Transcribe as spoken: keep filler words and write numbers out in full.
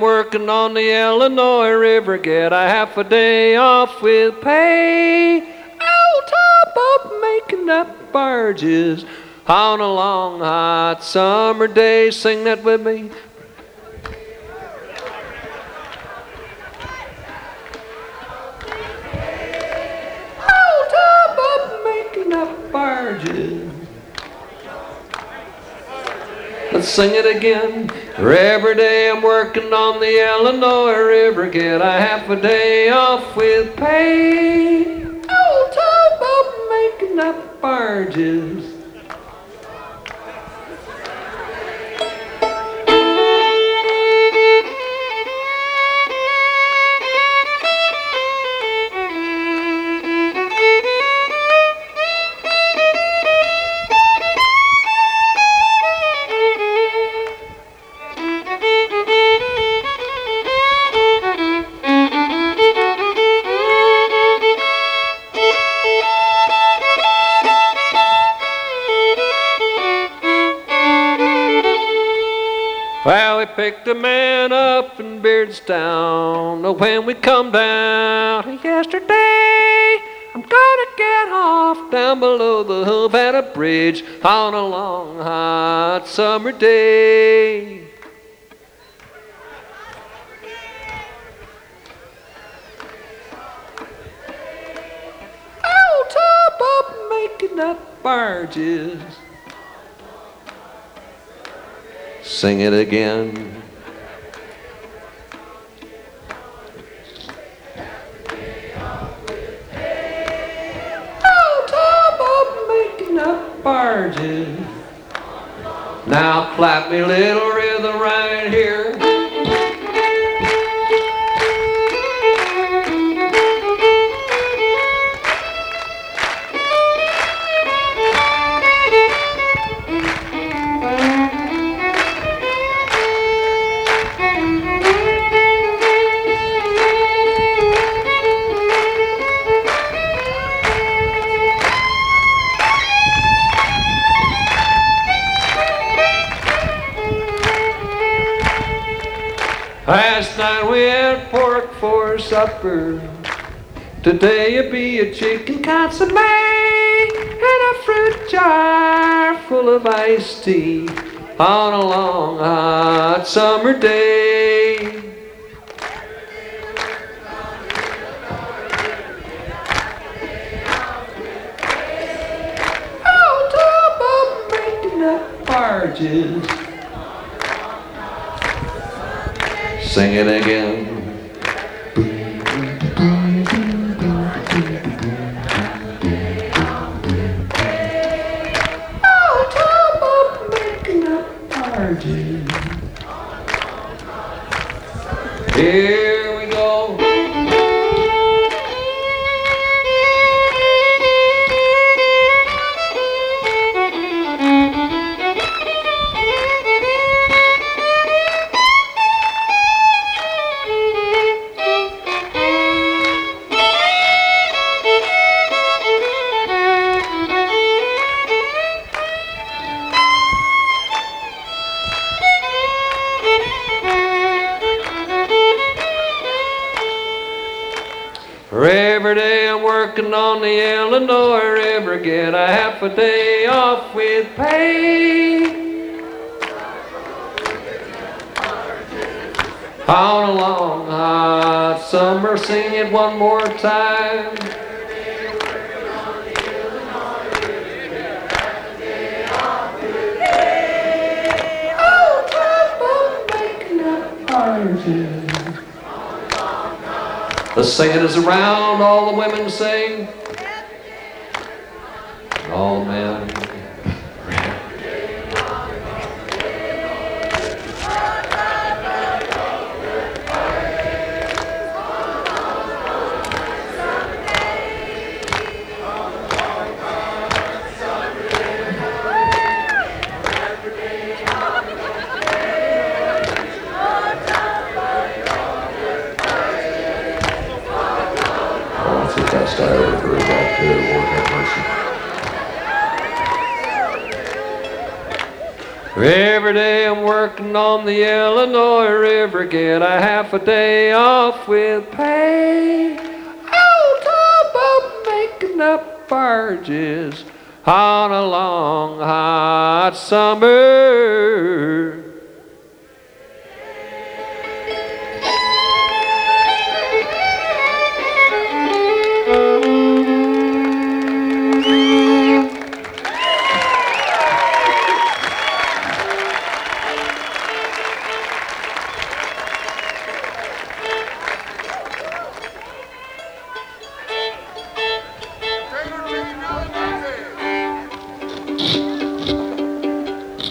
I'm working on the Illinois River, get a half a day off with pay. I'll top up making up barges on a long hot summer day. Sing that with me. I'll top up making up barges. Let's sing it again. Every day I'm working on the Illinois River, get a half a day off with pay. I'll top up making up barges. Well, we picked a man up in Beardstown. When we come down yesterday, I'm gonna get off down below the Havana Bridge on a long hot summer day. I'll top up making up barges. Sing it again. Oh, top up making up barges. Now clap me a little rhythm right here. Last night we had pork for supper. Today it'll be a chicken consomme and a fruit jar full of iced tea on a long hot summer day. Oh, top up making up barges. Sing it again. Oh, top up making up barges. Here we go. Every day I'm working on the Illinois River, get a half a day off with pay. On a long hot summer, sing it one more time. Oh, top up making up barges. The singing is around, all the women sing, all the men. That's the best I ever heard that, too. Lord have mercy. Every day I'm working on the Illinois River, get a half a day off with pay. On top of making up barges on a long hot summer.